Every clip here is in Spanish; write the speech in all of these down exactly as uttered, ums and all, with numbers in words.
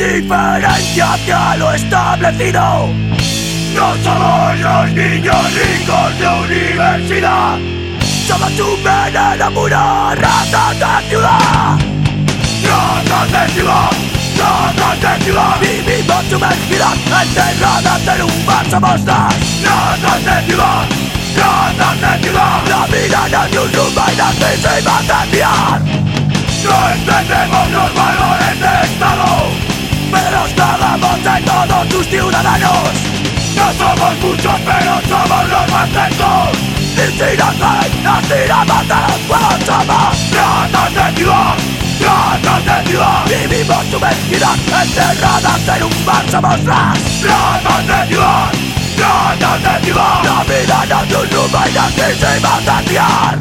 indiferencia hacia lo establecido. No somos los niños ricos de universidad, somos un veneno puro, ratas de ciudad. Ratas de ciudad, ratas de ciudad. Vivimos sumergidas, enterradas en un bar, somos las ratas de ciudad, ratas de ciudad. La vida no es un rumbo y la crisis va a cambiar. No entendemos los valores de Estado, pero los cagamos en todos sus ciudadanos. No somos muchos, pero somos los más lentos. Y si nos caen, nos tiramos de los juegos. Somos ratas de ciudad, ratas de ciudad. Vivimos sumergidas, enterradas en un bar. Somos las ratas de ciudad, ratas de ciudad. La vida no es un rumbo y la crisis va a cambiar.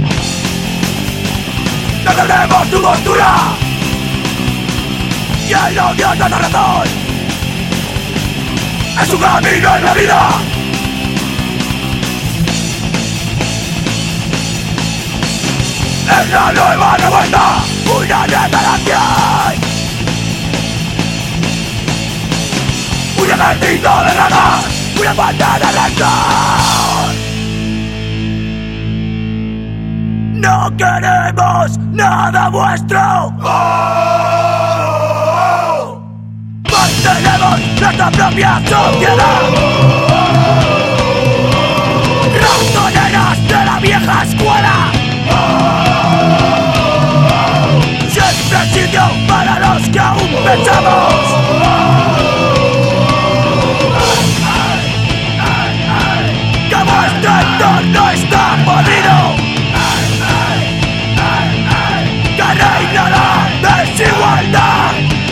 No tenemos tu postura y el odio es nuestra razón. Es un camino en la vida. Es la nueva revuelta, una generación, un ejército de ratas, una banda de rencor. No queremos nada vuestro. Oh, oh, oh. Mantenemos nuestra propia sociedad. Ratoneras de la vieja escuela. Siempre hay sitio para los que aún pensamos. Que vuestro entorno está podrido, que reina la desigualdad.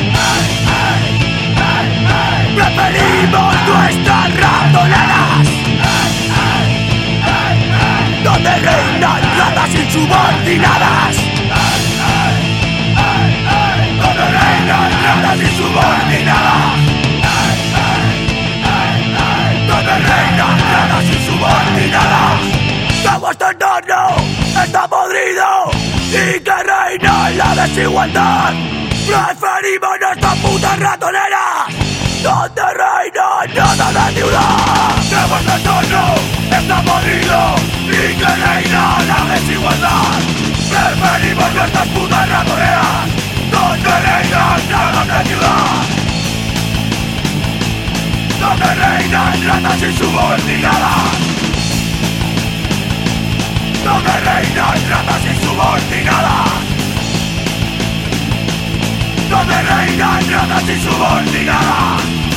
Preferimos nuestras ratoneras, donde reinan ratas insubordinadas, donde reinan ratas insubordinadas, donde reinan ratas insubordinadas. Que vuestro entorno está podrido y que reina la desigualdad. Preferimos nuestras putas ratoneras, donde reina nada de ciudad. Que vuestro entorno está podrido y que reina la desigualdad. Preferimos nuestras putas ratoneras, donde reina nada de ciudad, donde reinan ratas insubordinadas, donde reinan ratas insubordinadas, donde reinan ratas insubordinadas.